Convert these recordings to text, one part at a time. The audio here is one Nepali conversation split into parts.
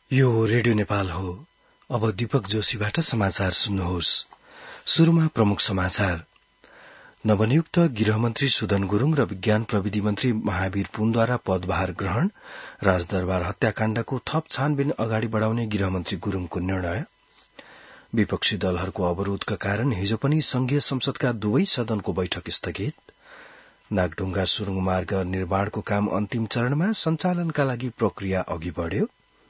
यो रेडियो नेपाल हो। अब दीपक जोशीबाट समाचार सुन्नुहोस्। शुरूमा प्रमुख समाचार। नवनियुक्त गृहमन्त्री सुदन गुरूङ र विज्ञान प्रविधि मन्त्री महावीर पुनद्वारा पदभार ग्रहण, राजदरबार हत्याकाण्डको थप छानबिन अगाडि बढ़ाउने गृहमन्त्री गुरूङको निर्णय, विपक्षी दलहरूको अवरोधका कारण हिजो पनि संघीय संसदका दुवै सदनको बैठक स्थगित, नागढुंगा सुरुङ मार्ग निर्माणको काम अन्तिम चरणमा, सञ्चालनका लागि प्रक्रिया अघि बढ़्यो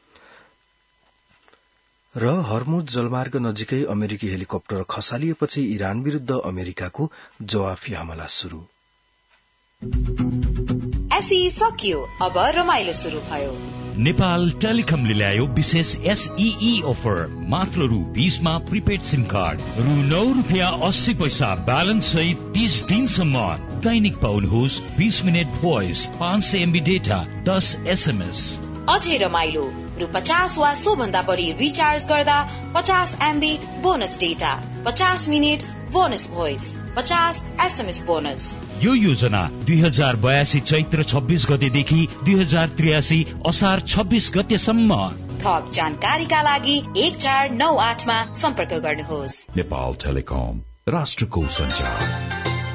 र हर्मुज जलमार्ग नजिकै अमेरिकी हेलिकप्टर खसालिएपछि इरान विरूद्ध अमेरिकाको जवाफी हमला शुरू। एसई सकियो, अब रमाइलो शुरू भयो। नेपाल टेलिकमले ल्यायो विशेष एसईई अफर। मात्र रु 20 मा प्रिपेड सिम कार्ड, रु 9.80 ब्यालेन्स सहित 30 दिनसम्म। दैनिक पाउनुहोस् 20 minute voice, 500 MB data, 10 SMS। अझै रमाइलो, रु 50 वा सो भन्दा बढी रिचार्ज गर्दा 50 MB bonus data, 50 minute bonus voice, 50 SMS bonus. यो योजना 2082 चैत्र 26 गतेदेखि 2083 असार 26 गतेसम्म। थप जानकारीका लागि 1498 मा सम्पर्क गर्नुहोस्। नेपाल टेलिकम, राष्ट्रको सञ्चार।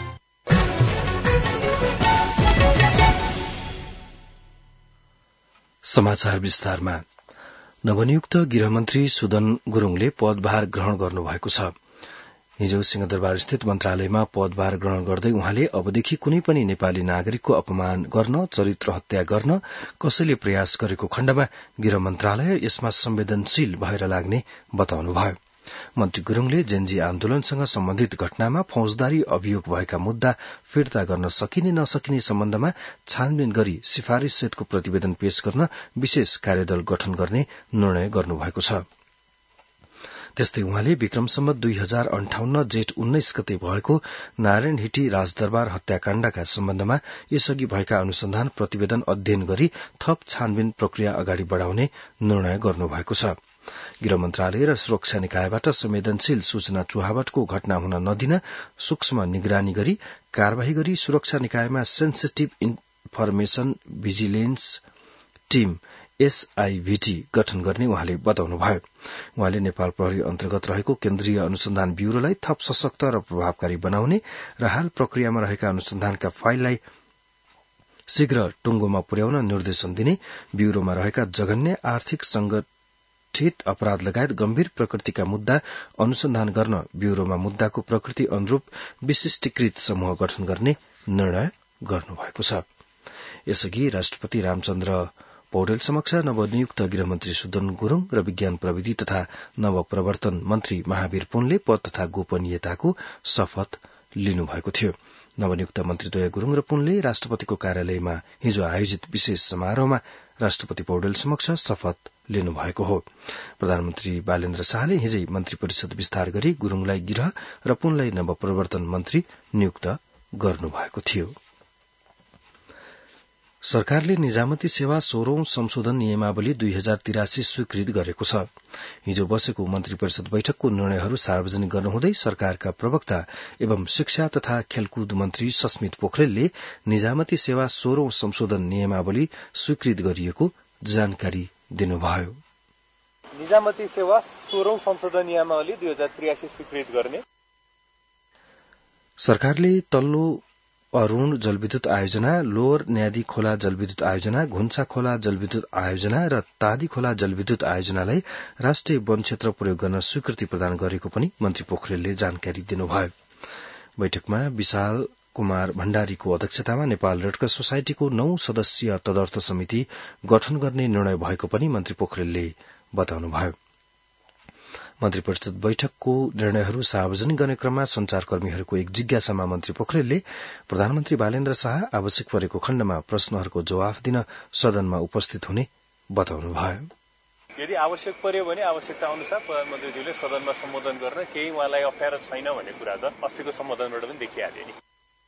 समाचार विस्तारमा। नवनियुक्त गृहमन्त्री सुदन गुरूङले पदभार ग्रहण गर्नुभएको छ। हिजो सिंहदरबार स्थित मन्त्रालयमा पदभार ग्रहण गर्दै उहाँले अबदेखि कुनै पनि नेपाली नागरिकको अपमान गर्न, चरित्र हत्या गर्न कसैले प्रयास गरेको खण्डमा गृह मन्त्रालय यसमा संवेदनशील भएर लाग्ने बताउनुभयो। मन्त्री गुरूङले जेनजी आन्दोलनसँग सम्बन्धित घटनामा फौजदारी अभियोग भएका मुद्दा फिर्ता गर्न सकिने नसकिने सम्बन्धमा छानबिन गरी सिफारिश सहितको प्रतिवेदन पेश गर्न विशेष कार्यदल गठन गर्ने निर्णय गर्नुभएको छ। त्यस्तै उहाँले विक्रम सम्वत 2058 जेठ 19 गते भएको नारायण हिटी राजदरबार हत्याकाण्डका सम्बन्धमा यसअघि भएका अनुसन्धान प्रतिवेदन अध्ययन गरी थप छानबिन प्रक्रिया अगाडि बढ़ाउने निर्णय गर्नुभएको छ। गृह मन्त्रालय र सुरक्षा निकायबाट संवेदनशील सूचना चुहावटको घटना हुन नदिन सूक्ष्म निगरानी गरी कार्यवाही गरी सुरक्षा निकायमा sensitive information vigilance team SIVT गठन गर्ने उहाँले बताउनुभयो। उहाँले नेपाल प्रहरी अन्तर्गत रहेको केन्द्रीय अनुसन्धान ब्यूरोलाई थप सशक्त र प्रभावकारी बनाउने र हाल प्रक्रियामा रहेका अनुसन्धानका फाइललाई शीघ्र टुंगोमा पुर्याउन निर्देशन दिने, ब्यूरोमा रहेका जघन्य आर्थिक संगठित अपराध लगायत गम्भीर प्रकृतिका मुद्दा अनुसन्धान गर्न ब्यूरोमा मुद्दाको प्रकृति अनुरूप विशिष्टीकृत समूह गठन गर्ने निर्णय गर्नुभएको छ। यसअघि राष्ट्रपति रामचन्द्र पौडेल समक्ष नवनियुक्त गृहमन्त्री सुदन गुरूङ र विज्ञान प्रविधि तथा नवप्रवर्तन मन्त्री महावीर पुनले पद तथा गोपनीयताको शपथ लिनुभएको थियो। नवनियुक्त मन्त्रीद्वय गुरूङ र पुनले राष्ट्रपतिको कार्यालयमा हिजो आयोजित विशेष समारोहमा राष्ट्रपति पौडेल समक्ष शपथ लिनुभएको हो। प्रधानमन्त्री बालेन्द्र शाहले हिजै मन्त्री परिषद विस्तार गरी गुरूङलाई गृह र पुनलाई नवप्रवर्तन मन्त्री नियुक्त गर्नुभएको थियो। सरकारले निजामती सेवा 16औं संशोधन नियमावली 2083 स्वीकृत गरेको छ। हिजो बसेको मन्त्री परिषद बैठकको निर्णयहरू सार्वजनिक गर्नुहुँदै सरकारका प्रवक्ता एवं शिक्षा तथा खेलकुद मन्त्री सस्मित पोखरेलले निजामती सेवा 16औं संशोधन नियमावली स्वीकृत गरिएको जानकारी दिनुभयो। निजामती सेवा 16औं संशोधन नियमावली 2083 स्वीकृत गर्ने सरकारले तल्लो अरूण जलविद्युत आयोजना, लोवर न्यादी खोला जलविद्युत आयोजना, घुन्सा खोला जलविद्युत आयोजना र तादी खोला जलविद्युत आयोजनालाई राष्ट्रिय वन क्षेत्र प्रयोग गर्न स्वीकृति प्रदान गरेको पनि मन्त्री पोखरेलले जानकारी दिनुभयो। बैठकमा विशाल कुमार भण्डारीको अध्यक्षतामा नेपाल रेडक्रस सोसाइटीको 9 सदस्यीय तदर्थ समिति गठन गर्ने निर्णय भएको पनि मन्त्री पोखरेलले बताउनुभयो। मन्त्री परिषद बैठकको निर्णयहरू सार्वजनिक गर्ने क्रममा संचारकर्मीहरूको एक जिज्ञासामा मन्त्री पोखरेलले प्रधानमन्त्री बालेन्द्र शाह आवश्यक परेको खण्डमा प्रश्नहरूको जवाफ दिन सदनमा उपस्थित हुने बताउनुभयो। यदि आवश्यक पर्यो भने आवश्यकता अनुसार प्रधानमन्त्रीज्यूले सदनमा सम्बोधन गर्न केही उहाँलाई अप्ठ्यारो छैन भन्ने कुरा त अस्तिको सम्बोधनबाट पनि देखिहाल्यो नि।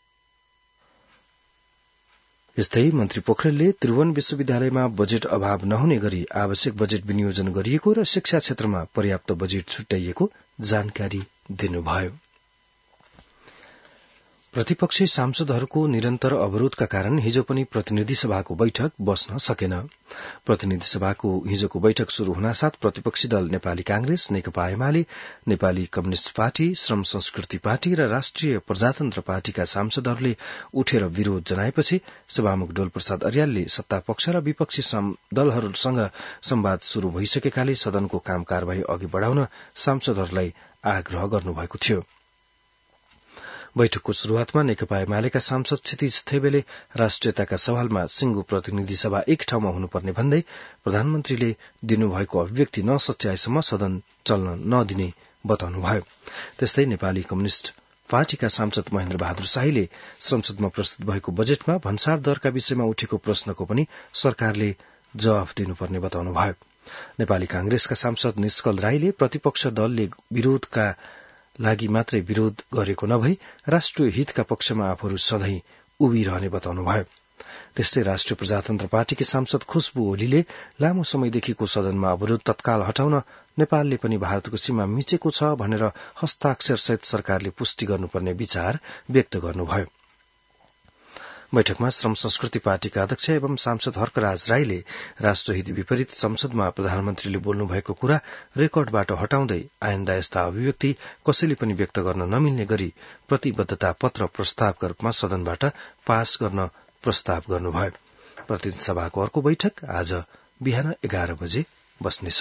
यस्तै मन्त्री पोखरेलले त्रिभुवन विश्वविद्यालयमा बजेट अभाव नहुने गरी आवश्यक बजेट विनियोजन गरिएको र शिक्षा क्षेत्रमा पर्याप्त बजेट छुट्याइएको जानकारी दिनुभयो। प्रतिपक्षी सांसदहरूको निरन्तर अवरोधका कारण हिजो पनि प्रतिनिधि सभाको बैठक बस्न सकेन। प्रतिनिधि सभाको हिजोको बैठक शुरू हुनासाथ प्रतिपक्षी दल नेपाली कांग्रेस, नेकपा एमाले, नेपाली कम्युनिष्ट पार्टी, श्रम संस्कृति पार्टी र राष्ट्रिय प्रजातन्त्र पार्टीका सांसदहरूले उठेर विरोध जनाएपछि सभामुख डोल प्रसाद अर्यालले सत्तापक्ष र विपक्षी दलहरूसँग संवाद शुरू भइसकेकाले सदनको काम कार्यवाही अघि बढ़ाउन सांसदहरूलाई आग्रह गर्नुभएको थियो। बैठकको शुरूआतमा नेकपा एमालेका सांसद क्षितिज थेबेले राष्ट्रियताका सवालमा सिंगो प्रतिनिधि सभा एक ठाउँमा हुनुपर्ने भन्दै प्रधानमन्त्रीले दिनुभएको अभिव्यक्ति नसच्याएसम्म सदन चल्न नदिने बताउनुभयो। त्यस्तै नेपाली कम्युनिष्ट पार्टीका सांसद महेन्द्र बहादुर शाहीले संसदमा प्रस्तुत भएको बजेटमा भन्सार दरका विषयमा उठेको प्रश्नको पनि सरकारले जवाफ दिनुपर्ने बताउनुभयो। नेपाली कांग्रेसका सांसद निष्कल राईले प्रतिपक्ष दलले विरोधका लागि मात्रै विरोध गरेको नभई राष्ट्रिय हितका पक्षमा आफूहरू सधैं उभिरहने बताउनुभयो। त्यस्तै राष्ट्रिय प्रजातन्त्र पार्टीकी सांसद खुशबु ओलीले लामो समयदेखिको सदनमा अवरोध तत्काल हटाउन नेपालले पनि भारतको सीमा मिचेको छ भनेर हस्ताक्षरसहित सरकारले पुष्टि गर्नुपर्ने विचार व्यक्त गर्नुभयो। बैठकमा श्रम संस्कृति पार्टीका अध्यक्ष एवं सांसद हर्कराज राईले राष्ट्रहित विपरीत संसदमा प्रधानमन्त्रीले बोल्नुभएको कुरा रेकर्डबाट हटाउँदै आइन्दा यस्ता अभिव्यक्ति कसैले पनि व्यक्त गर्न नमिल्ने गरी प्रतिबद्धता पत्र प्रस्तावका रूपमा सदनबाट पास गर्न प्रस्ताव गर्नुभयो। प्रतिनिधि सभाको अर्को बैठक आज बिहान 11 बजे बस्नेछ।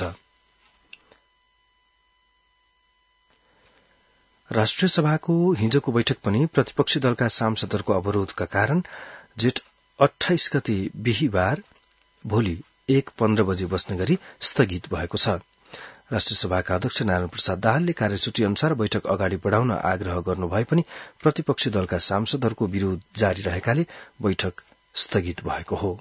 राष्ट्रिय सभाको हिजोको बैठक पनि प्रतिपक्षी दलका सांसदहरूको अवरोधका कारण जेठ 28 गते बिहीबार भोलि 1:15 बजे बस्ने गरी स्थगित भएको छ। राष्ट्रिय सभाका अध्यक्ष नारायण प्रसाद दाहालले कार्यसूची अनुसार बैठक अगाडि बढ़ाउन आग्रह गर्नुभए पनि प्रतिपक्षी दलका सांसदहरूको विरोध जारी रहेकाले बैठक स्थगित भएको हो।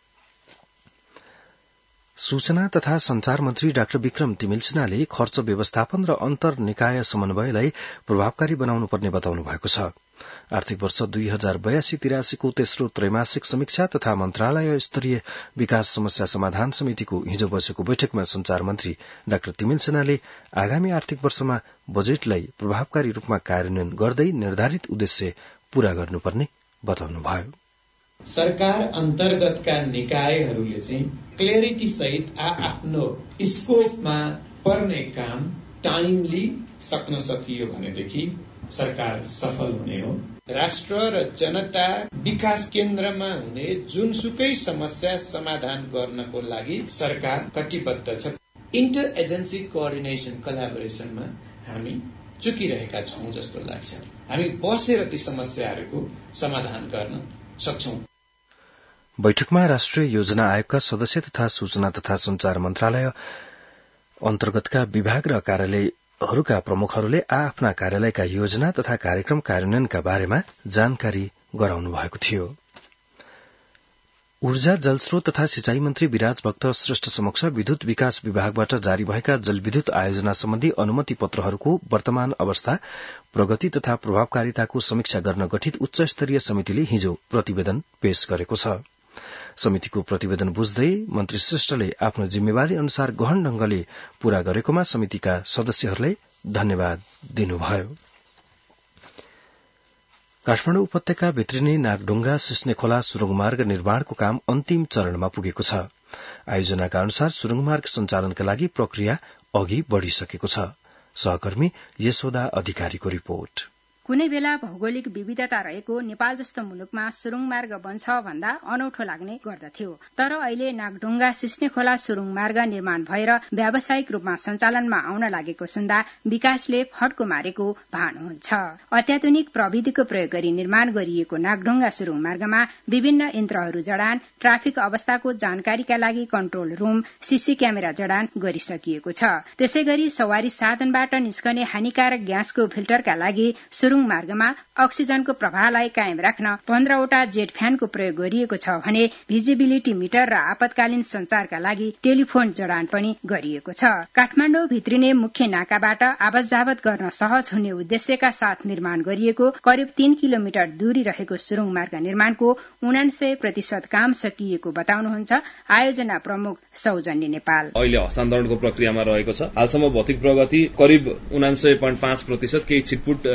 सूचना तथा संचार मन्त्री डाक्टर विक्रम तिमिल सिन्हाले खर्च व्यवस्थापन र अन्तर निकाय समन्वयलाई प्रभावकारी बनाउनु पर्ने बताउनु भएको छ। आर्थिक वर्ष 2082-83 को तेस्रो त्रैमासिक समीक्षा तथा मन्त्रालय स्तरीय विकास समस्या समाधान समितिको हिजो बसेको बैठकमा संचार मन्त्री डाक्टर तिमिल सिन्हाले आगामी आर्थिक वर्षमा बजेटलाई प्रभावकारी रूपमा कार्यान्वयन गर्दै निर्धारित उद्देश्य पूरा गर्नुपर्ने बताउनुभयो। सरकार अन्तर्गतका निकायहरूले चाहिँ क्ल्यारिटी सहित आफ्नो स्कोपमा पर्ने काम टाइमली सक्न सकियो भनेदेखि सरकार सफल हुने हो। राष्ट्र र जनता विकास केन्द्रमा हुने जुनसुकै समस्या समाधान गर्नको लागि सरकार कटिबद्ध छ। इन्टर एजेन्सी कोअर्डिनेसन कोलाबोरेसनमा हामी चुकिरहेका छौं जस्तो लाग्छ। हामी बसेर ती समस्याहरूको समाधान गर्न सक्छौं। बैठकमा राष्ट्रिय योजना आयोगका सदस्य तथा सूचना तथा संचार मन्त्रालय अन्तर्गतका विभाग र कार्यालयहरूका प्रमुखहरूले आफ्ना कार्यालयका योजना तथा कार्यक्रम कार्यान्वयनका बारेमा जानकारी गराउनु भएको थियो। ऊर्जा जलस्रोत तथा सिंचाई मन्त्री विराज भक्त श्रेष्ठ समक्ष विद्युत विकास विभागबाट जारी भएका जलविद्युत आयोजना सम्बन्धी अनुमति पत्रहरूको वर्तमान अवस्था, प्रगति तथा प्रभावकारिताको समीक्षा गर्न गठित उच्च स्तरीय समितिले हिजो प्रतिवेदन पेश गरेको छ। समितिको प्रतिवेदन बुझ्दै मन्त्री श्रेष्ठले आफ्नो जिम्मेवारी अनुसार गहन ढंगले पूरा गरेकोमा समितिका सदस्यहरूलाई धन्यवाद दिनुभयो। काठमाडौँ उपत्यका भित्रिने नागढुङ्गा सिस्नेखोला सुरुङमार्ग निर्माणको काम अन्तिम चरणमा पुगेको छ। आयोजनाका अनुसार सुरुङमार्ग सञ्चालनका लागि प्रक्रिया अघि बढ़िसकेको छ। सहकर्मी यशोदा अधिकारीको रिपोर्ट। कुनै बेला भौगोलिक विविधता रहेको नेपाल जस्तो मुलुकमा सुरुङ मार्ग बन्छ भन्दा अनौठो लाग्ने गर्दथ्यो। तर अहिले नागढुङ्गा सिस्नेखोला सुरुङ मार्ग निर्माण भएर व्यावसायिक रूपमा सञ्चालनमा आउन लागेको सुन्दा विकासले फड्को मारेको भान हुन्छ। अत्याधुनिक प्रविधिको प्रयोग गरी निर्माण गरिएको नागढुङ्गा सुरुङ मार्गमा विभिन्न यन्त्रहरू जडान, ट्राफिक अवस्थाको जानकारीका लागि कन्ट्रोल रूम, सीसी क्यामेरा जडान गरिसकिएको छ। त्यसैगरी सवारी साधनबाट निस्कने हानिकारक ग्यासको फिल्टरका लागि सुरुङ मार्गमा अक्सिजनको प्रवाहलाई कायम राख्न 15 वटा जेट फ्यानको प्रयोग गरिएको छ भने भिजिबिलिटी मिटर र आपतकालीन संचारका लागि टेलिफोन जडान पनि गरिएको छ। काठमाडौँ भित्रिने मुख्य नाकाबाट आवत जावत गर्न सहज हुने उद्देश्यका साथ निर्माण गरिएको करिब 3 किलोमिटर दूरी रहेको सुरुङ मार्ग निर्माणको 99% काम सकिएको बताउनुहुन्छ आयोजना प्रमुख सौजन्य नेपाल। अहिले हस्तान्तरणको प्रक्रियामा रहेको छ। हालसम्म भौतिक प्रगति करिब 99.5%, केही छिटपुट कार्य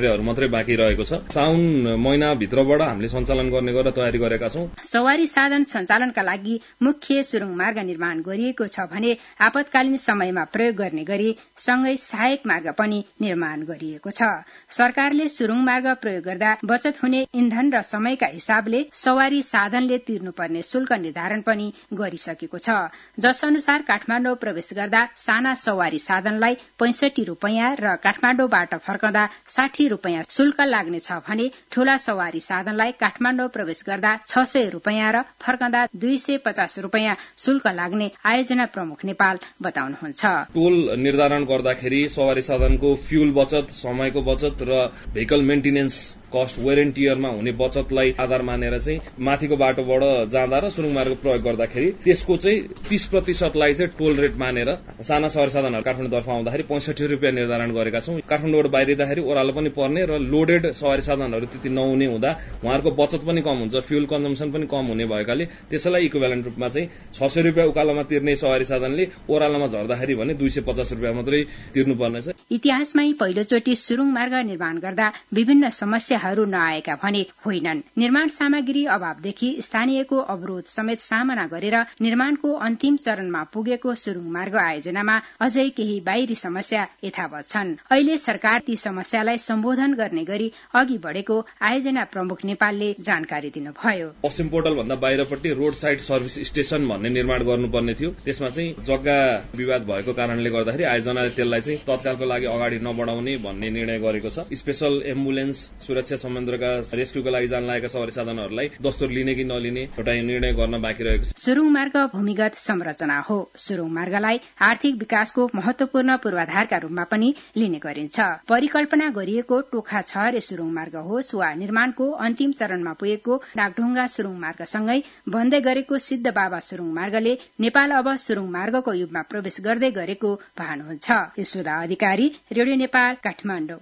कार्यहरू मात्रै बाँकी रहेको छ। साउन महिनाभित्रबाट हामीले सञ्चालन गर्ने गरेर तयारी गरेका छौं। सवारी साधन सञ्चालनका लागि मुख्य सुरुङ मार्ग निर्माण गरिएको छ भने आपतकालीन समयमा प्रयोग गर्ने गरी सँगै सहायक मार्ग पनि निर्माण गरिएको छ। सरकारले सुरुङ मार्ग प्रयोग गर्दा बचत हुने इन्धन र समयका हिसाबले सवारी साधनले तिर्नुपर्ने शुल्क निर्धारण पनि गरिसकेको छ, जस अनुसार काठमाडौँ प्रवेश गर्दा साना सवारी साधनलाई 65 रुपैयाँ र काठमाडौँबाट फर्कँदा 60 रुपैयाँ शुल्क लाग्नेछ भने ठूला सवारी साधनलाई काठमाडौँ प्रवेश गर्दा 600 रुपैयाँ र फर्कँदा 250 रुपैयाँ शुल्क लाग्ने आयोजना प्रमुख नेपाल बताउनुहुन्छ। टोल निर्धारण गर्दाखेरि सवारी साधनको फ्यूल बचत, समयको बचत र vehicle maintenance cost wear and टियरमा हुने बचतलाई आधार मानेर चाहिँ माथिको बाटोबाट जाँदा र सुरुङ मार्ग प्रयोग गर्दाखेरि त्यसको चाहिँ 30% लाई चाहिँ टोल रेट मानेर साना सवारी साधनहरू काठमाडौँतर्फ आउँदाखेरि 65 रुपैयाँ निर्धारण गरेका छौं। काठमाडौँबाट बाहिरिँदाखेरि ओह्रालो पनि पर्ने र लोडेड सवारी साधनहरू त्यति नहुने हुँदा उहाँहरूको बचत पनि कम हुन्छ, फ्यूल कन्जम्सन पनि कम हुने भएकाले त्यसैलाई इक्विभ्यालेन्ट रूपमा चाहिँ 600 रुपैयाँ उकालोमा तिर्ने सवारी साधनले ओह्रालोमा झर्दाखेरि भने 250 रुपैयाँ मात्रै तिर्नुपर्नेछ। इतिहासमै पहिलोचोटि सुरुङ मार्ग निर्माण गर्दा विभिन्न समस्याहरू नआएका भने होइनन्। निर्माण सामग्री अभावदेखि स्थानीयको अवरोध समेत सामना गरेर निर्माणको अन्तिम चरणमा पुगेको सुरुङ मार्ग आयोजनामा अझै केही बाहिरी समस्या यथावत छन्। अहिले सरकार ती समस्यालाई सम्बोधन गर्ने गरी अघि बढ़ेको आयोजना प्रमुख नेपालले जानकारी दिनुभयो। पश्चिम पोर्टल भन्दा बाहिरपट्टि रोड साइड सर्भिस स्टेशन भन्ने निर्माण गर्नुपर्ने थियो। त्यसमा चाहिँ जग्गा विवाद भएको कारणले गर्दाखेरि आयोजनाले त्यसलाई चाहिँ तत्कालको लागि अगाडि नबढाउने भन्ने निर्णय गरेको छ। स्पेशल एम्बुलेन्स, सुरक्षा सम्बन्धका रेस्क्युको लागि जान लागेका सवारी साधनहरूलाई दस्तुर लिने कि नलिने एउटा निर्णय गर्न बाँकी रहेको छ। सुरुङ मार्ग भूमिगत संरचना हो। सुरुङ मार्गलाई आर्थिक विकासको महत्वपूर्ण पूर्वाधारका रूपमा पनि लिने गरिन्छ। परिकल्पना गरिएको टोखा छहरे सुरुङ मार्ग होस् वा निर्माणको अन्तिम चरणमा पुगेको नागढुङ्गा सुरुङ मार्गसँगै बन्दै गरेको सिद्ध बाबा सुरुङ मार्गले नेपाल अब सुरुङ मार्गको युगमा प्रवेश गर्दै गरेको भानुहुन्छ। यशोदा अधिकारी, रेडियो नेपाल, काठमाडौँ।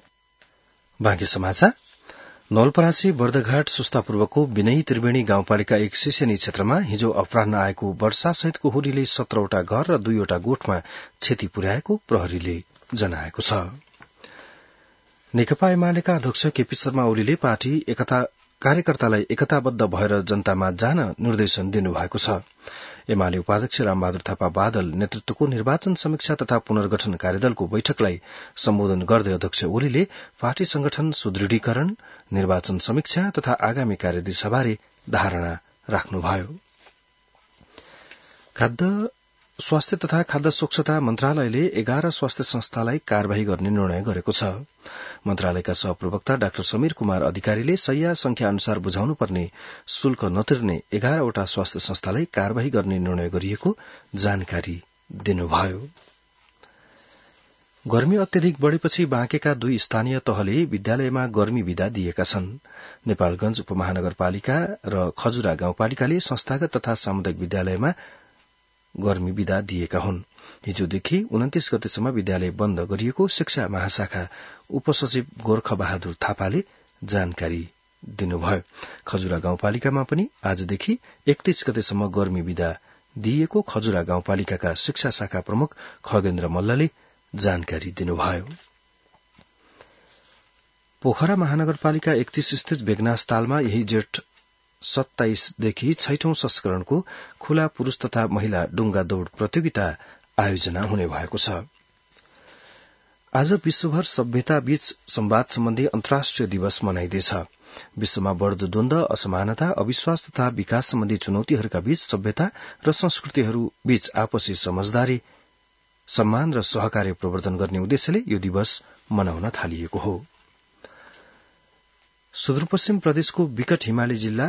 बाँकी समाचार। नवलपरासी बर्दघाट सुस्तापूर्वको विनयी त्रिवेणी गाउँपालिका 1 सिसेनी क्षेत्रमा हिजो अपराह्न आएको वर्षासहितको हुरीले 17वटा घर र 2वटा गोठमा क्षति पुर्याएको प्रहरीले जनाएको छ। नेकपा एमालेका अध्यक्ष केपी शर्मा ओलीले पार्टी कार्यकर्तालाई एकताबद्ध भएर जनतामा जान निर्देशन दिनुभएको छ। एमाले उपाध्यक्ष रामबहादुर थापा बादल नेतृत्वको निर्वाचन समीक्षा तथा पुनर्गठन कार्यदलको बैठकलाई सम्बोधन गर्दै अध्यक्ष ओलीले पार्टी संगठन सुदृढीकरण, निर्वाचन समीक्षा तथा आगामी कार्यदिशाबारे धारणा राख्नुभयो। खाद्य स्वास्थ्य तथा खाद्य स्वच्छता मन्त्रालयले 11 स्वास्थ्य संस्थालाई कार्यवाही गर्ने निर्णय गरेको छ। मन्त्रालयका सहप्रवक्ता डाक्टर समीर कुमार अधिकारीले शय्या संख्या अनुसार बुझाउनुपर्ने शुल्क नतिर्ने 11वटा स्वास्थ्य संस्थालाई कार्यवाही गर्ने निर्णय गरिएको जानकारी दिनुभयो। गर्मी अत्यधिक बढ़ेपछि बाँकेका 2 स्थानीय तहले विद्यालयमा गर्मी बिदा दिएका छन्। नेपालगंज उपमहानगरपालिका र खजुरा गाउँपालिकाले संस्थागत तथा सामुदायिक विद्यालयमा गर्मी बिदा दिएका हुन्। हिजोदेखि 29 गतेसम्म विद्यालय बन्द गरिएको शिक्षा महाशाखा उपसचिव गोर्ख बहादुर थापाले जानकारी दिनुभयो। खजुरा गाउँपालिकामा पनि आजदेखि 31 गतेसम्म गर्मी बिदा दिइएको खजुरा गाउँपालिकाका शिक्षा शाखा प्रमुख खगेन्द्र मल्लले जानकारी दिनुभयो। पोखरा महानगरपालिका 31 स्थित बेगनास तालमा यही जेठ 27 देखि 6औं संस्करणको खुला पुरूष तथा महिला डुंगा दौड़ प्रतियोगिता आयोजना हुने भएको छ। आज विश्वभर सभ्यता बीच संवाद सम्बन्धी अन्तर्राष्ट्रिय दिवस मनाइँदैछ। विश्वमा बढ़दो द्वन्द, असमानता, अविश्वास तथा विकास सम्बन्धी चुनौतीहरूका बीच सभ्यता र संस्कृतिहरू बीच आपसी समझदारी, सम्मान र सहकार्य प्रवर्धन गर्ने उद्देश्यले यो दिवस मनाउन थालिएको हो। सुदूरपश्चिम प्रदेशको विकट हिमाली जिल्ला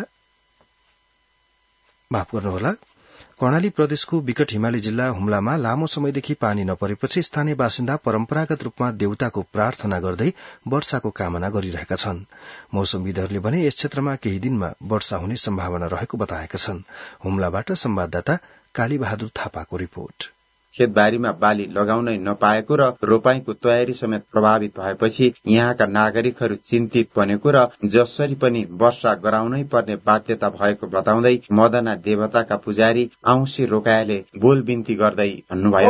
कर्णाली प्रदेशको विकट हिमाली जिल्ला हुम्लामा लामो समयदेखि पानी नपरेपछि स्थानीय बासिन्दा परम्परागत रूपमा देवताको प्रार्थना गर्दै वर्षाको कामना गरिरहेका छन्। मौसमविदहरूले भने यस क्षेत्रमा केही दिनमा वर्षा हुने सम्भावना रहेको बताएका छन्। हुम्लाबाट संवाददाता कालीबहादुर थापाको रिपोर्ट। खेतबारीमा बाली लगाउनै नपाएको र रोपाईँको तयारी समेत प्रभावित भएपछि यहाँका नागरिकहरू चिन्तित बनेको र जसरी पनि वर्षा गराउनै पर्ने बाध्यता भएको बताउँदै मदना देवताका पुजारी औँसी रोकायाले बोल बिन्ती गर्दै भन्नुभयो,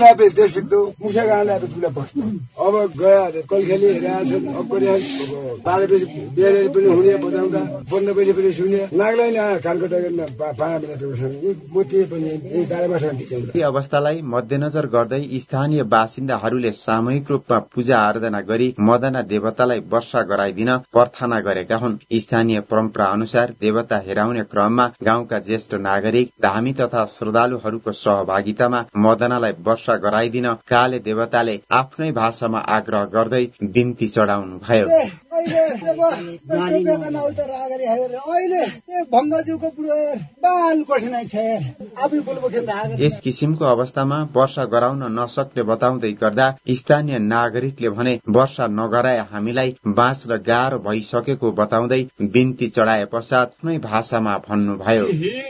अब गया कलखेली हेरेछन्, अब पालेपछि बेरेर पनि हुने बजाउँदा बन्द पनि पनि सुने नाग्लै न कानको यी अवस्थालाई मध्यनजर गर्दै स्थानीय बासिन्दाहरूले सामूहिक रूपमा पूजा आराधना गरी मदना देवतालाई वर्षा गराइदिन प्रार्थना गरेका हुन्। स्थानीय परम्परा अनुसार देवता हेराउने क्रममा गाउँका ज्येष्ठ नागरिक, धामी तथा श्रद्धालुहरूको सहभागितामा मदनालाई वर्षा गराइदिन काले देवताले आफ्नै भाषामा आग्रह गर्दै बिन्ती चढाउनु भयो। यस किसिमको अवस्थामा वर्षा गराउन नसक्ने बताउँदै गर्दा स्थानीय नागरिकले भने वर्षा नगराए हामीलाई बाँच्न गाह्रो भइसकेको बताउँदै बिन्ती चढाए पश्चात कुनै भाषामा भन्नुभयो,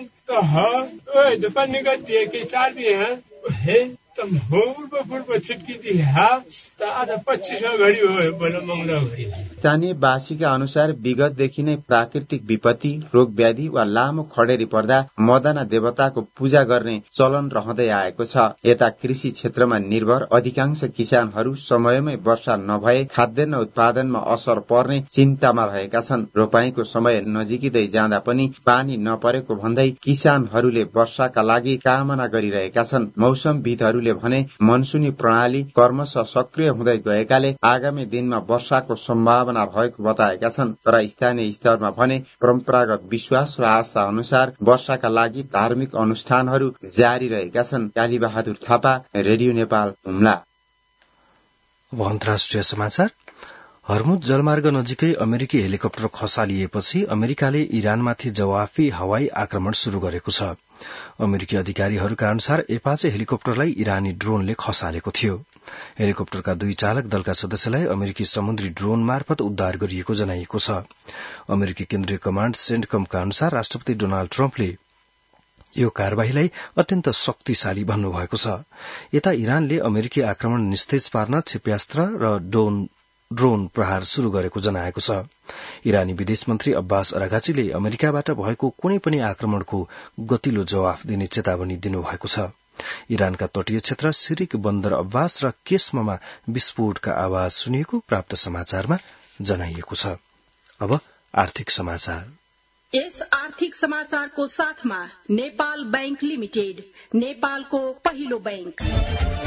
स्थानीय वासीका अनुसार विगतदेखि नै प्राकृतिक विपत्ति, रोग व्याधि वा लामो खडेरी पर्दा मदना देवताको पूजा गर्ने चलन रहँदै आएको छ। यता कृषि क्षेत्रमा निर्भर अधिकांश किसानहरू समयमै वर्षा नभए खाद्यान्न उत्पादनमा असर पर्ने चिन्तामा रहेका छन्। रोपाईँको समय नजिकिँदै जाँदा पनि पानी नपरेको भन्दै किसानहरूले वर्षाका लागि कामना गरिरहेका छन्। मौसमविदहरूले भने मनसुनी प्रणाली क्रमशः सक्रिय हुँदै गएकाले आगामी दिनमा वर्षाको सम्भावना भएको बताएका छन्। तर स्थानीय स्तरमा भने परम्परागत विश्वास र आस्था अनुसार वर्षाका लागि धार्मिक अनुष्ठानहरू जारी रहेका छन्। कालीबहादुर थापा, रेडियो नेपाल, हुम्ला। अन्तर्राष्ट्रिय समाचार। हर्मुज जलमार्ग नजिकै अमेरिकी हेलिकप्टर खसालिएपछि अमेरिकाले इरानमाथि जवाफी हवाई आक्रमण शुरू गरेको छ। अमेरिकी अधिकारीहरूका अनुसार एपाचे हेलिकप्टरलाई इरानी ड्रोनले खसालेको थियो। हेलिकप्टरका 2 चालक दलका सदस्यलाई अमेरिकी समुद्री ड्रोन मार्फत उद्धार गरिएको जनाइएको छ। अमेरिकी केन्द्रीय कमाण्ड सेन्टकमका अनुसार राष्ट्रपति डोनाल्ड ट्रम्पले यो कार्यवाहीलाई अत्यन्त शक्तिशाली भन्नुभएको छ। यता इरानले अमेरिकी आक्रमण निस्तेज पार्न क्षेप्यास्त्र र ड्रोन प्रहार शुरू गरेको जनाएको छ। इरानी विदेश मन्त्री अब्बास अरागाचीले अमेरिकाबाट भएको कुनै पनि आक्रमणको गतिलो जवाफ दिने चेतावनी दिनुभएको छ। इरानका तटीय क्षेत्र सिरिक बन्दर अब्बास र केस्ममा विस्फोटका आवाज सुनिएको प्राप्त समाचारमा जनाइएको छ। अब आर्थिक समाचार। यस आर्थिक समाचारको साथमा नेपाल बैंक लिमिटेड, नेपालको पहिलो बैंक।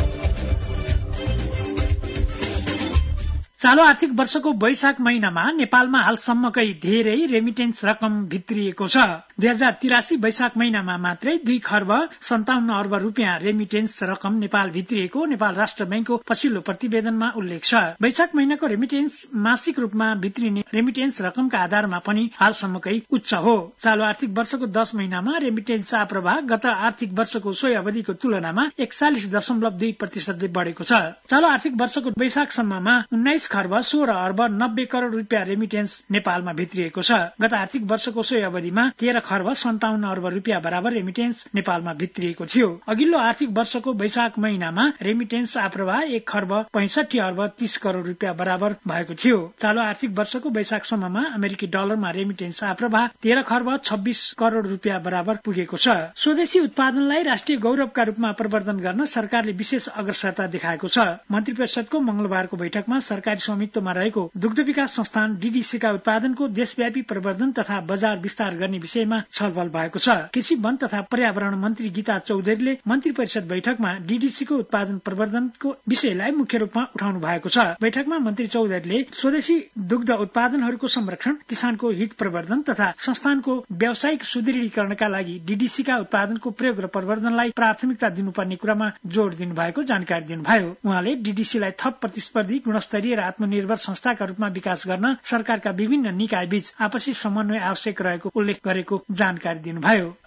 चालू आर्थिक वर्षको वैशाख महिनामा नेपालमा हालसम्मकै धेरै रेमिटेन्स रकम भित्रिएको छ। 2083 वैशाख महिनामा मात्रै 2 खर्ब 57 अर्ब रुपियाँ रेमिटेन्स रकम नेपाल भित्रिएको नेपाल राष्ट्र बैंकको पछिल्लो प्रतिवेदनमा उल्लेख छ। वैशाख महिनाको रेमिटेन्स मासिक रूपमा भित्रिने रेमिटेन्स रकमका आधारमा पनि हालसम्मकै उच्च हो। चालू आर्थिक वर्षको 10 महिनामा रेमिटेन्स प्रवाह गत आर्थिक वर्षको सोही अवधिको तुलनामा 41.2% बढेको छ। चालू आर्थिक वर्षको वैशाखसम्ममा 19 खर्ब 16 अर्ब 90 करोड़ रुपियाँ रेमिटेन्स नेपालमा भित्रिएको छ। गत आर्थिक वर्षको सोही अवधिमा 13 खर्ब 57 अर्ब रुपियाँ बराबर रेमिटेन्स नेपालमा भित्रिएको थियो। अघिल्लो आर्थिक वर्षको वैशाख महिनामा रेमिटेन्स आप्रवाह 1 खर्ब 65 अर्ब 30 करोड़ रुपियाँ बराबर भएको थियो। चालू आर्थिक वर्षको वैशाखसम्ममा अमेरिकी डलरमा रेमिटेन्स आप्रवाह 13 खर्ब 26 करोड़ रुपियाँ बराबर पुगेको छ। स्वदेशी उत्पादनलाई राष्ट्रिय गौरवका रूपमा प्रवर्धन गर्न सरकारले विशेष अग्रसरता देखाएको छ। मन्त्री परिषदको मंगलबारको बैठकमा सरकारी स्वामित्वमा रहेको दुग्ध विकास संस्थान डीडीसीका उत्पादनको देशव्यापी प्रवर्धन तथा बजार विस्तार गर्ने विषयमा छलफल भएको छ। कृषि वन तथा पर्यावरण मन्त्री गीता चौधरीले मन्त्री परिषद बैठकमा डीडीसीको उत्पादन प्रवर्धनको विषयलाई मुख्य रूपमा उठाउनु भएको छ। बैठकमा मन्त्री चौधरीले स्वदेशी दुग्ध उत्पादनहरूको संरक्षण, किसानको हित प्रवर्धन तथा संस्थानको व्यावसायिक सुदृढीकरणका लागि डीडीसीका उत्पादनको प्रयोग र प्रवर्धनलाई प्राथमिकता दिनुपर्ने कुरामा जोड़ दिनुभएको जानकारी दिनुभयो। उहाँले डीडीसीलाई थप प्रतिस्पर्धी, गुणस्तरीय र आत्मनिर्भर संस्थाका रूपमा विकास गर्न सरकारका विभिन्न निकाय बीच आपसी समन्वय आवश्यक रहेको उल्लेख गरेको जानकारी दिनुभयो।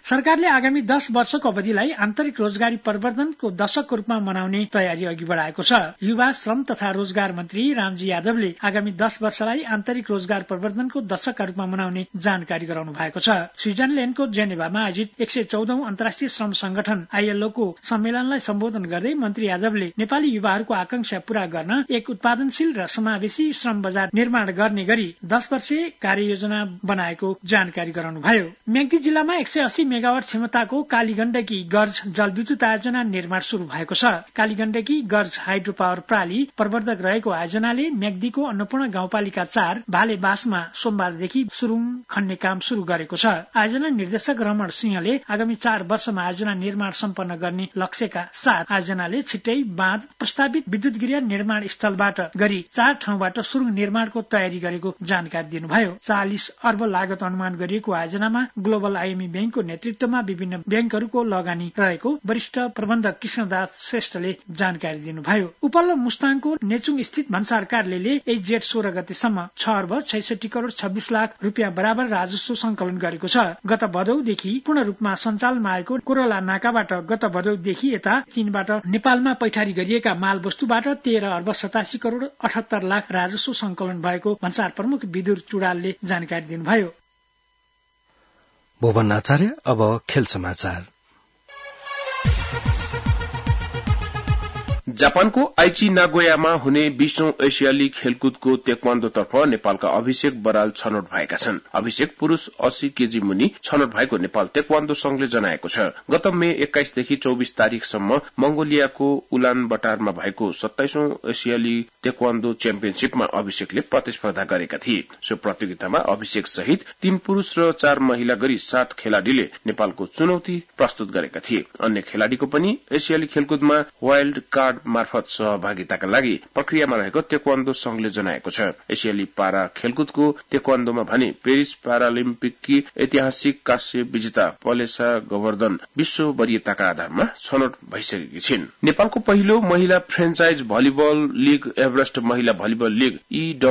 सरकारले आगामी 10 वर्षको अवधिलाई आन्तरिक रोजगारी परिवर्तनको दशकको रूपमा मनाउने तयारी अघि बढाएको छ। युवा श्रम तथा रोजगार मन्त्री रामजी यादवले आगामी 10 वर्षलाई आन्तरिक रोजगार परिवर्तनको दशकका रूपमा मनाउने जानकारी गराउनु भएको छ। स्विजरल्याण्डको जेनेभामा आयोजित 114औं अन्तर्राष्ट्रिय श्रम संगठन ILO को सम्मेलनलाई सम्बोधन गर्दै मन्त्री यादवले नेपाली युवाहरूको आकांक्षा पूरा गर्न एक उत्पादनशील र समावेशी श्रम बजार निर्माण गर्ने गरी 10 वर्षीय कार्ययोजना बनाएको जानकारी गराउनुभयो। म्याग्दी जिल्लामा 180 मेगावाट क्षमताको कालीगण्डकी गर्ज जलविद्युत आयोजना निर्माण शुरू भएको छ। कालीगण्डकी गर्ज हाइड्रो पावर प्रणाली प्रवर्धक रहेको आयोजनाले म्याग्दीको अन्नपूर्ण गाउँपालिका 4 भालेबासमा सोमबारदेखि सुरुङ खन्ने काम शुरू गरेको छ। आयोजना निर्देशक रमण सिंहले आगामी 4 वर्षमा आयोजना निर्माण सम्पन्न गर्ने लक्ष्यका साथ आयोजनाले छिट्टै बाँध प्रस्तावित विद्युत गृह निर्माण स्थलबाट गरी 4 ठाउँबाट सुरुङ निर्माणको तयारी गरेको जानकारी दिनुभयो। 40 अर्ब लागत अनुमान गरिएको आयोजनामा ग्लोबल IME ब्याङ्कको नेतृत्वमा विभिन्न ब्याङ्कहरूको लगानी रहेको वरिष्ठ प्रबन्धक कृष्णदास श्रेष्ठले जानकारी दिनुभयो। उपल्लो मुस्ताङको नेचुङ स्थित भन्सार कार्यालयले जेठ 16 गतेसम्म 6 अर्ब 66 करोड़ 26 लाख रुपियाँ बराबर राजस्व संकलन गरेको छ। गत भदौदेखि पूर्ण रूपमा सञ्चालनमा आएको कोरोला नाकाबाट गत भदौदेखि यता चीनबाट नेपालमा पैठारी गरिएका माल वस्तुबाट 13 अर्ब 87 करोड़ 78 लाख राजस्व संकलन भएको भन्सार प्रमुख विदुर चुडालले जानकारी दिनुभयो। भुवन आचार्य। अब खेल समाचार। जापानको आइची नागोयामा हुने 20औं एसियाली खेलकुदको तेक्वान्दोतर्फ नेपालका अभिषेक बराल छनौट भएका छन्। अभिषेक पुरूष 80 केजी मुनि छनौट भएको नेपाल तेक्वान्दो संघले जनाएको छ। गत मे 21 देखि 24 तारिकसम्म मंगोलियाको उलानबटारमा भएको 27औं एसियाली तेक्वान्दो च्याम्पियनशीपमा अभिषेकले प्रतिस्पर्धा गरेका थिए। सो प्रतियोगितामा अभिषेक सहित 3 पुरूष र 4 महिला गरी 7 खेलाड़ीले नेपालको चुनौती प्रस्तुत गरेका थिए। अन्य खेलाड़ीको पनि एसियाली खेलकुदमा वाइल्ड कार्ड मार्फत सहभागिताका लागि प्रक्रियामा रहेको तेक्वान्दो संघले जनाएको छ। एसियाली पारा खेलकुदको तेक्वान्दोमा भने पेरिस प्यारालिम्पिककी ऐतिहासिक कांस्य विजेता पलेसा गोवर्धन विश्व वरियताका आधारमा छनौट भइसकेकी छिन्। नेपालको पहिलो महिला फ्रेन्चाइज भलिबल लीग एभरेस्ट महिला भलिबल लीग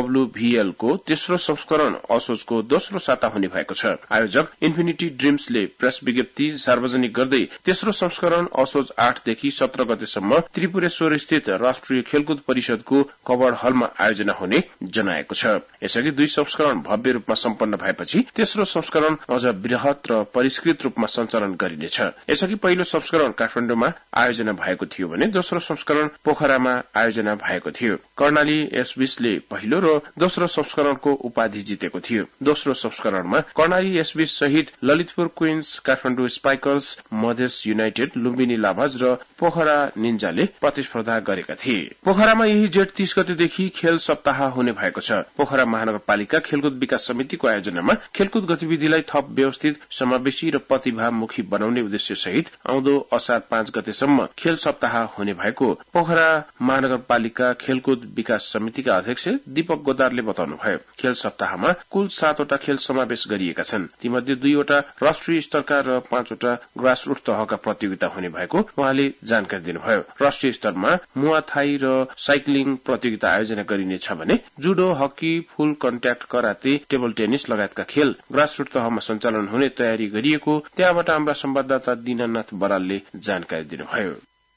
EWVL को तेस्रो संस्करण असोजको दोस्रो साता हुने भएको छ। आयोजक इन्फिनिटी ड्रिम्सले प्रेस विज्ञप्ति सार्वजनिक गर्दै तेस्रो संस्करण असोज 8 देखि 17 गतेसम्म त्रिपुरेश्वर स्थित राष्ट्रिय खेलकुद परिषदको कवर हलमा आयोजना हुने जनाएको छ। यसअघि 2 संस्करण भव्य रूपमा सम्पन्न भएपछि तेस्रो संस्करण अझ बृहत र परिष्कृत रूपमा सञ्चालन गरिनेछ। यसअघि पहिलो संस्करण काठमाडौँमा आयोजना भएको थियो भने दोस्रो संस्करण पोखरामा आयोजना भएको थियो। कर्णाली एसबीसले पहिलो र दोस्रो संस्करणको उपाधि जितेको थियो। दोस्रो संस्करणमा कर्णाली एसबीस सहित Lalitpur Queens, Kathmandu Spikers, Madhes United, Lumbini लाभाज र पोखरा निन्जाले प्रतिस्पर्धा गरेका थिए। पोखरामा यही जेठ 30 गतेदेखि खेल सप्ताह हुने भएको छ। पोखरा महानगरपालिका खेलकुद विकास समितिको आयोजनामा खेलकुद गतिविधिलाई थप व्यवस्थित, समावेशी र प्रतिभामुखी बनाउने उद्देश्य सहित आउँदो असार 5 गतेसम्म खेल सप्ताह हुने भएको पोखरा महानगरपालिका खेलकुद विकास समितिका अध्यक्ष दीपक गोदारले बताउनुभयो। खेल सप्ताहमा कुल 7 वटा खेल समावेश गरिएका छन्। तीमध्ये 2 वटा राष्ट्रिय स्तरका र 5 वटा ग्रासरूट तहका प्रतियोगिता हुने भएको उहाँले जानकारी दिनुभयो। राष्ट्रिय स्तरमा मुआथाई र साइक्लिङ प्रतियोगिता आयोजना गरिनेछ भने judo, hockey, full contact karate, table tennis लगायतका खेल ग्रासरूट तहमा सञ्चालन हुने तयारी गरिएको त्यहाँबाट हाम्रा संवाददाता दीननाथ बरालले जानकारी दिनुभयो।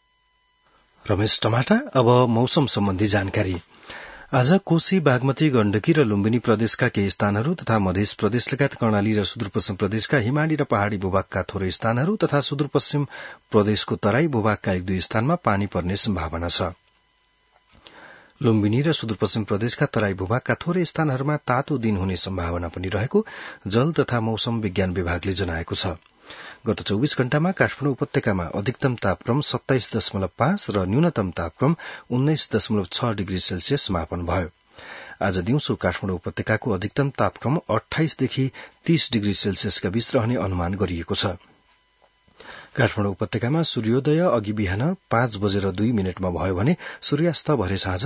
रमेश टमाटा। अब मौसम सम्बन्धी जानकारी। आज कोशी, बागमती, गण्डकी र लुम्बिनी प्रदेशका केही स्थानहरू तथा मध्य प्रदेश लगायत कर्णाली र सुदूरपश्चिम प्रदेशका हिमाली र पहाड़ी भूभागका थोरै स्थानहरू तथा सुदूरपश्चिम प्रदेशको तराई भूभागका 1-2 स्थानमा पानी पर्ने सम्भावना छ। लुम्बिनी र सुदूरपश्चिम प्रदेशका तराई भूभागका थोरै स्थानहरूमा तातो दिन हुने सम्भावना पनि रहेको जल तथा मौसम विज्ञान विभागले जनाएको छ। गत 24 घण्टामा काठमाडौँ उपत्यकामा अधिकतम तापक्रम 27.5 र न्यूनतम तापक्रम 19.6 डिग्री सेल्सियस मापन भयो। आज दिउँसो काठमाडौँ उपत्यकाको अधिकतम तापक्रम 28 देखि 30 डिग्री सेल्सियसका बीच रहने अनुमान गरिएको छ। काठमाडौँ उपत्यकामा सूर्योदय अघि बिहान 5:02 भयो भने सूर्यास्त भरे साँझ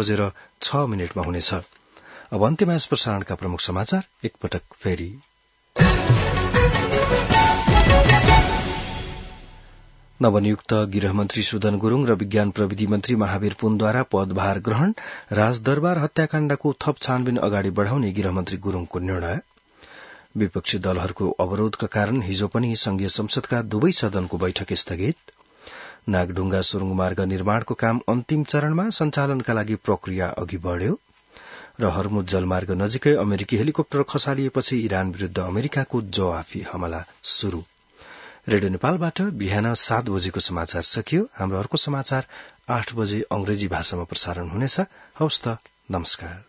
7:06 हुनेछ। अब अन्त्यमा यस प्रसारणका प्रमुख समाचार एकपटक फेरि। नवनियुक्त गृहमन्त्री सुदन गुरूङ र विज्ञान प्रविधि मन्त्री महावीर पुनद्वारा पदभार ग्रहण, राजदरबार हत्याकाण्डको थप छानबिन अगाडि बढ़ाउने गृहमन्त्री गुरूङको निर्णय। विपक्षी दलहरूको अवरोधका कारण हिजो पनि संघीय संसदका दुवै सदनको बैठक स्थगित। नागढुंगा सुरुङ मार्ग निर्माणको काम अन्तिम चरणमा, सञ्चालनका लागि प्रक्रिया अघि बढ़्यो। र हर्मुज जलमार्ग नजिकै अमेरिकी हेलिकप्टर खसालिएपछि इरान विरूद्ध अमेरिकाको जवाफी हमला शुरू। रेडियो नेपालबाट बिहान 7 बजेको समाचार सकियो। हाम्रो अर्को समाचार 8 बजे अंग्रेजी भाषामा प्रसारण हुनेछ। हवस् त, नमस्कार।